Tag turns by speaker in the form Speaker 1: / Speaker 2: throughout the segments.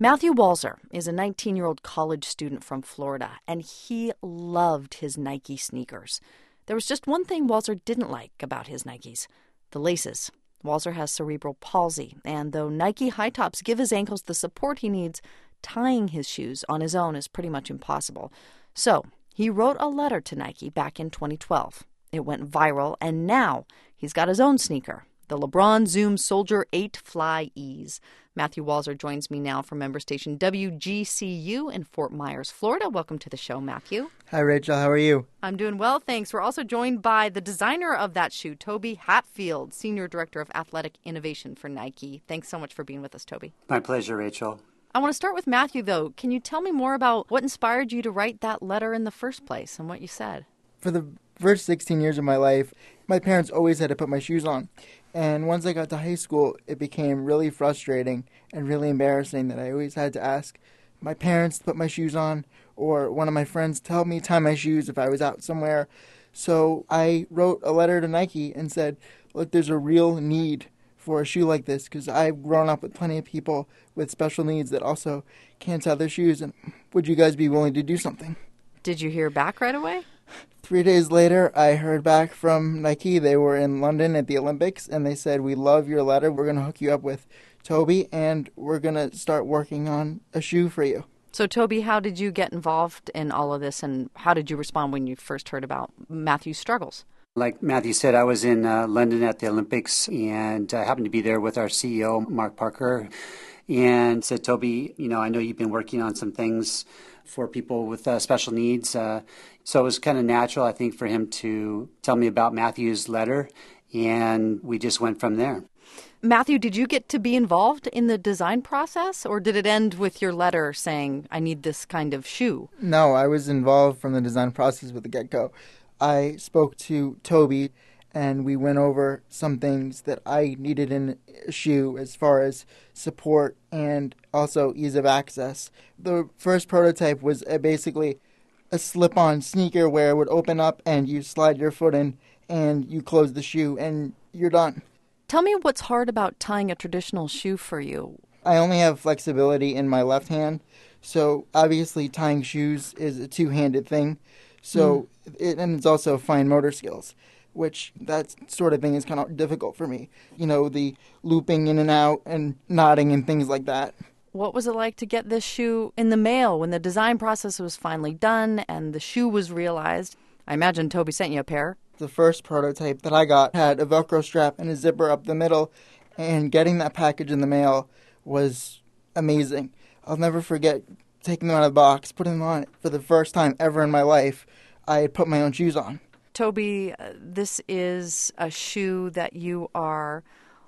Speaker 1: Matthew Walzer is a 19-year-old college student from Florida, and he loved his Nike sneakers. There was just one thing Walzer didn't like about his Nikes: the laces. Walzer has cerebral palsy, and though Nike high tops give his ankles the support he needs, tying his shoes on his own is pretty much impossible. So he wrote a letter to Nike back in 2012. It went viral, and now he's got his own sneaker, the LeBron Zoom Soldier 8 Fly Ease. Matthew Walzer joins me now from member station WGCU in Fort Myers, Florida. Welcome to the show, Matthew.
Speaker 2: Hi, Rachel. How are you?
Speaker 1: I'm doing well, thanks. We're also joined by the designer of that shoe, Toby Hatfield, Senior Director of Athletic Innovation for Nike. Thanks so much for being with us, Toby.
Speaker 3: My pleasure, Rachel.
Speaker 1: I want to start with Matthew, though. Can you tell me more about what inspired you to write that letter in the first place and what you said?
Speaker 2: For the first 16 years of my life, my parents always had to put my shoes on. And once I got to high school, it became really frustrating and really embarrassing that I always had to ask my parents to put my shoes on, or one of my friends to help me tie my shoes if I was out somewhere. So I wrote a letter to Nike and said, look, there's a real need for a shoe like this, because I've grown up with plenty of people with special needs that also can't tie their shoes, and would you guys be willing to do something?
Speaker 1: Did you hear back right away?
Speaker 2: 3 days later, I heard back from Nike. They were in London at the Olympics, and they said, we love your letter. We're going to hook you up with Toby, and we're going to start working on a shoe for you.
Speaker 1: So, Toby, how did you get involved in all of this, and how did you respond when you first heard about Matthew's struggles?
Speaker 3: Like Matthew said, I was in London at the Olympics, and I happened to be there with our CEO, Mark Parker, and said, Toby, I know you've been working on some things for people with special needs. So it was kind of natural, I think, for him to tell me about Matthew's letter, and we just went from there.
Speaker 1: Matthew, did you get to be involved in the design process, or did it end with your letter saying, I need this kind of shoe?
Speaker 2: No, I was involved from the design process with the get-go. I spoke to Toby, and we went over some things that I needed in a shoe as far as support and also ease of access. The first prototype was basically a slip-on sneaker where it would open up and you slide your foot in and you close the shoe and you're done.
Speaker 1: Tell me what's hard about tying a traditional shoe for you.
Speaker 2: I only have flexibility in my left hand, so obviously tying shoes is a two-handed thing. So and it's also fine motor skills, which that sort of thing is kind of difficult for me. The looping in and out and knotting and things like that.
Speaker 1: What was it like to get this shoe in the mail when the design process was finally done and the shoe was realized? I imagine Toby sent you a pair.
Speaker 2: The first prototype that I got had a Velcro strap and a zipper up the middle, and getting that package in the mail was amazing. I'll never forget taking them out of the box, putting them on for the first time ever in my life. I had put my own shoes on.
Speaker 1: Toby, this is a shoe that you are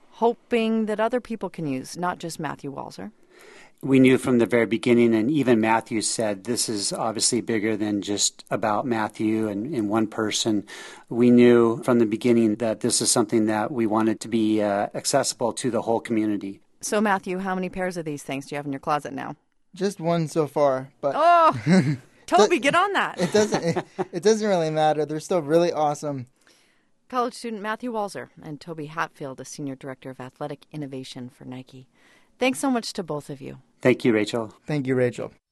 Speaker 1: hoping that other people can use, not just Matthew Walzer.
Speaker 3: We knew from the very beginning, and even Matthew said, this is obviously bigger than just about Matthew and one person. We knew from the beginning that this is something that we wanted to be accessible to the whole community.
Speaker 1: So, Matthew, how many pairs of these things do you have in your closet now?
Speaker 2: Just one so far, but...
Speaker 1: Oh, Toby, get on that.
Speaker 2: It doesn't really matter. They're still really awesome.
Speaker 1: College student Matthew Walzer and Toby Hatfield, a Senior Director of Athletic Innovation for Nike. Thanks so much to both of you.
Speaker 3: Thank you, Rachel.
Speaker 2: Thank you, Rachel.